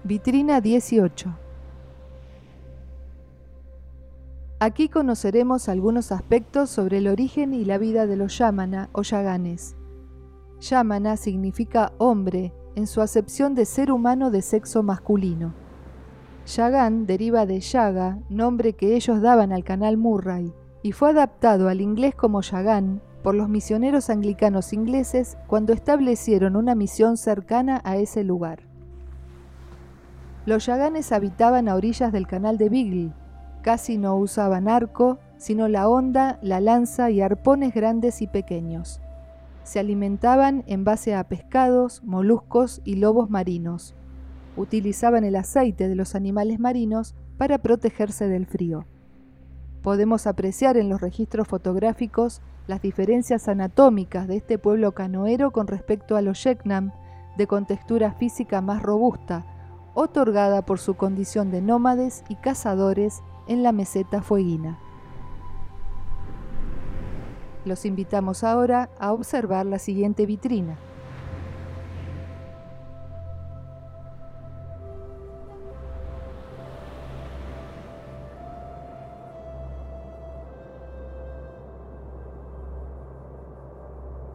Vitrina 18. Aquí conoceremos algunos aspectos sobre el origen y la vida de los yamana o yaganes. Yamana significa hombre en su acepción de ser humano de sexo masculino. Yagan deriva de Yaga, nombre que ellos daban al canal Murray, y fue adaptado al inglés como Yagan por los misioneros anglicanos ingleses cuando establecieron una misión cercana a ese lugar. Los yaganes habitaban a orillas del canal de Beagle. Casi no usaban arco, sino la honda, la lanza y arpones grandes y pequeños. Se alimentaban en base a pescados, moluscos y lobos marinos. Utilizaban el aceite de los animales marinos para protegerse del frío. Podemos apreciar en los registros fotográficos las diferencias anatómicas de este pueblo canoero con respecto a los Yeknam, de contextura física más robusta, otorgada por su condición de nómades y cazadores en la meseta fueguina. Los invitamos ahora a observar la siguiente vitrina.